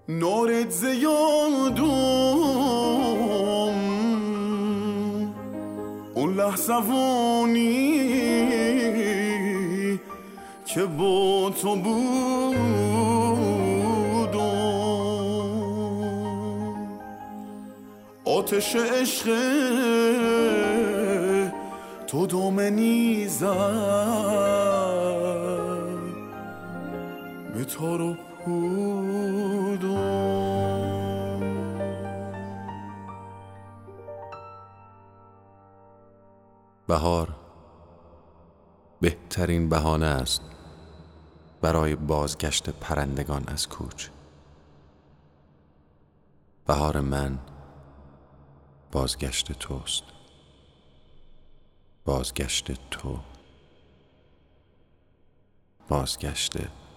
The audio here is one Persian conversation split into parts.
نارت زیادم اون لحظوانی که با تو بودم، آتش عشق تو دامنی زد به تار و پودم. بهار بهترین بهانه است برای بازگشت پرندگان از کوچ. بهار من بازگشت توست، بازگشت تو، بازگشت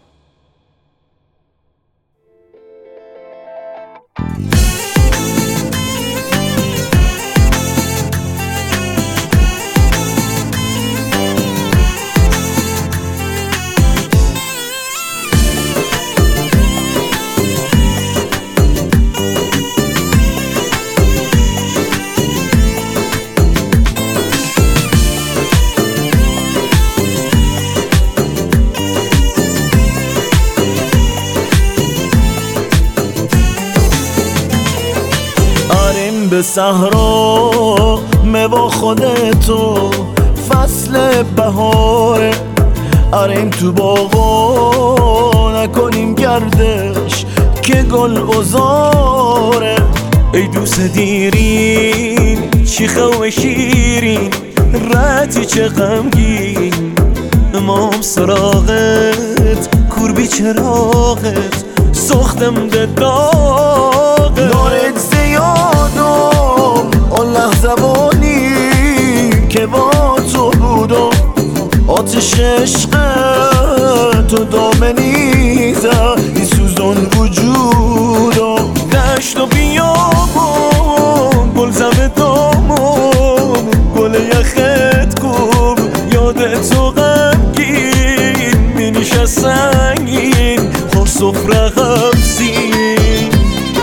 به صحرا با خودتو فصل بهاره، آریم تو باغا نکنیم گردش که گل بزاره. ای دوست دیرین شیخه و شیرین رتی چه غمگین، امام سراغت کوربی چراغت سختم ده داغت. نارت زیادم اون لحظوانی که با تو بودم، آتش عشق تو دامنی زد این سوزان وجودم. دشت و بیابون گل زم دامون گل یخت کن یاد تو غمگین مینیش سنگین خور سفره غمزین.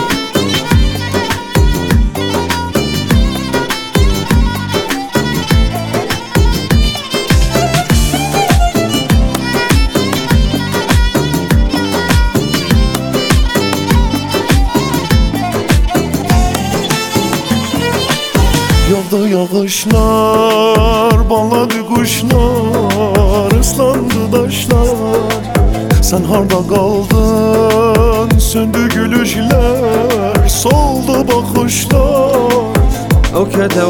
Yağdı yağışlar, bağladı kuşlar, ıslandı taşlar. Sen harda kaldın, söndü gülüşler, soldu bakışlar. أو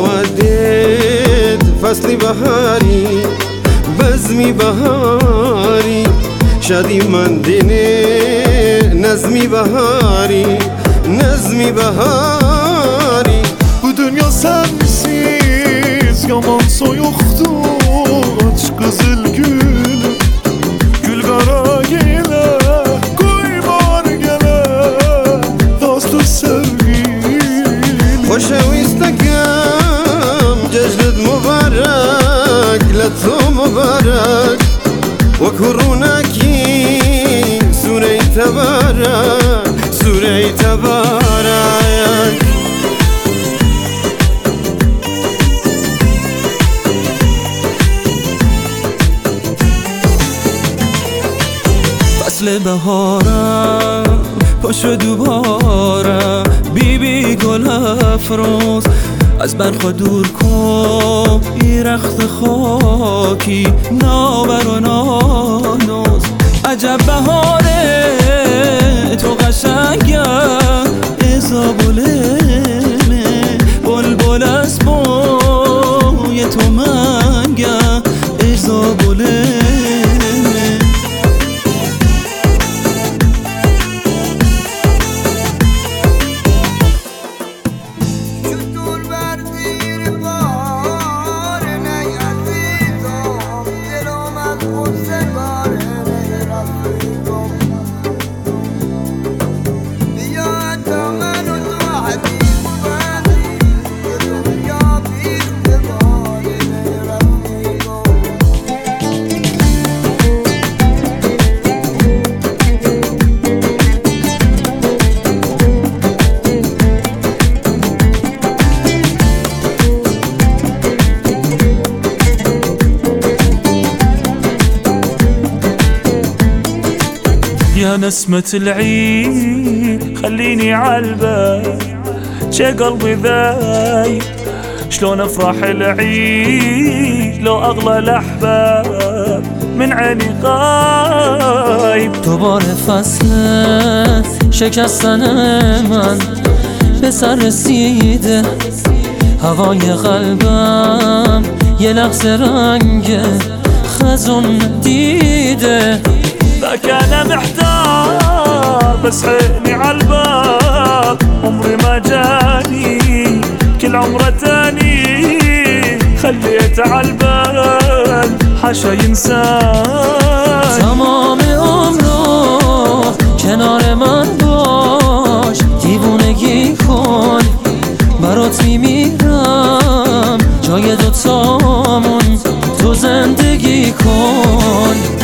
كتودد فصل بهاری بزمی بهاری شادی من دینه نظمی بهاری نظمی بهاری. Bu dünya sensiz yaman soyuktu, aç kızıl gül gül kara gele koymar gele dostu sevgilim. خوشویستکم جشنت مبارک لطو مبارک و کرونکی سوره تبارک سوره تبارک. فصل بهارم پاشو دوباره بی گل افروز از برخوا دور کن ای رخت خاکی نابر و نانوز. عجب بهاره تو قشنگه ازابولمه بلبل از بوی تو منگه ازابولمه. جا نسمة العيد خليني عالبال شي قلبي ذايب شلون افرح العيد لو اغلى الاحباب من عيني غايب دوباره فصل شکستن من به سر رسیده هوای قلبم یه لحظه رنگ خزون دیده ذاك انا محتار بس عيني عالباب عمري ما جاني كل عمره تاني خليت عالبال حاشا ينسان تمام عمرو کنار من باش دیوونگی کن برات میمیرم جای دوتامون تو زندگی کن